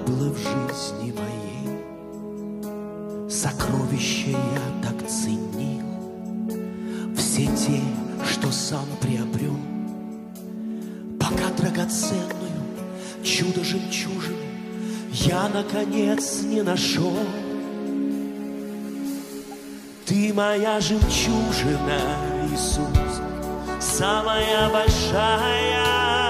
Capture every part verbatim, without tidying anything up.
было в жизни моей. Сокровища я так ценил, все те, что сам приобрел, пока драгоценную чудо-жемчужину я, наконец, не нашел. Ты моя жемчужина, Иисус, самая большая.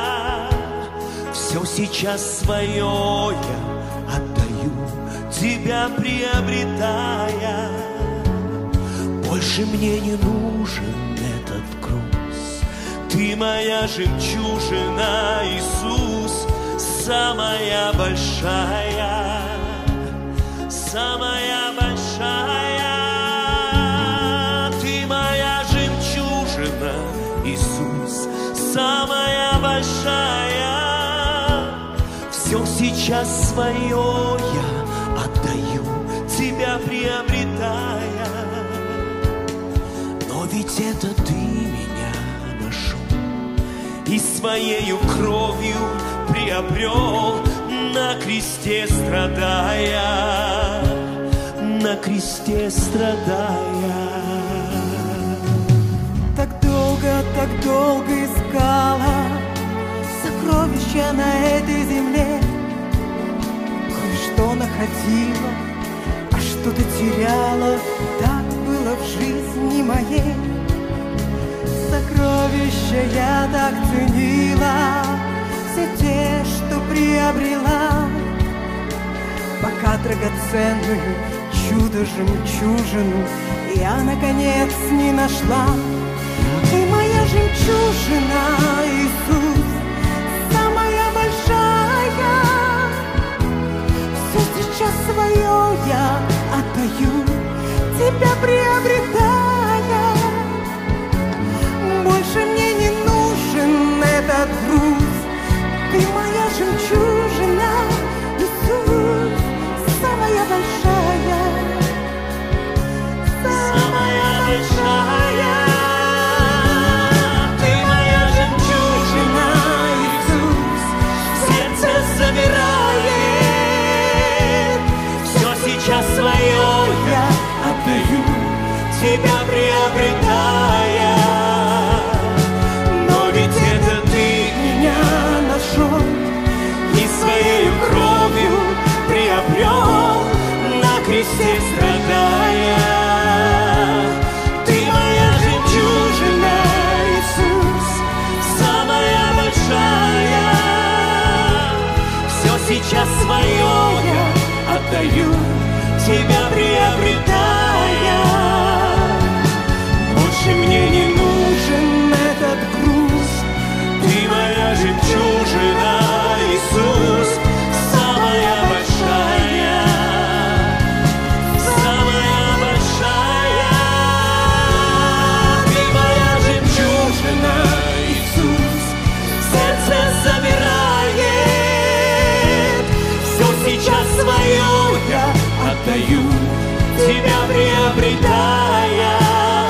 Все сейчас свое я отдаю, тебя приобретая. Больше мне не нужен этот груз. Ты моя жемчужина, Иисус, самая большая, самая большая. Ты моя жемчужина, Иисус, самая большая. Все сейчас свое я отдаю, тебя приобретая. Но ведь это ты меня нашел и своею кровью приобрел, на кресте страдая, на кресте страдая. Так долго, так долго искала сокровища на этой земле. Кое-что находила, а что-то теряла. Так было в жизни моей. Сокровища я так ценила, все те, что приобрела, пока драгоценную чудо-жемчужину я, наконец, не нашла. Ты моя жемчужина, Иисус, самая большая. Все сейчас свое я отдаю, тебя приобретая. Больше мне не нужен этот груз. Ты моя жемчужина, Иисус, самая большая, самая большая. Ты моя жемчужина, Иисус, сердце замирает. Все сейчас свое я отдаю, тебя приобретая. Но ведь это ты меня нашел и своей кровью приобрел, на кресте страдая. Ты моя жемчужина, Иисус, самая большая. Все сейчас свое я отдаю, тебя приобретая. Больше мне не нужен этот груз. Ты моя жемчужина, Иисус, самая большая, самая большая. Ты моя жемчужина, Иисус, сердце замирает. Все сейчас свое я отдаю, тебя приобретая.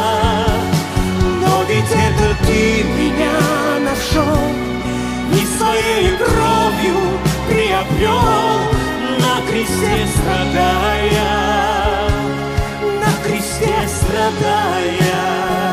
Но ведь это ты меня нашел и своей кровью приобрел, на кресте страдая, на кресте страдая.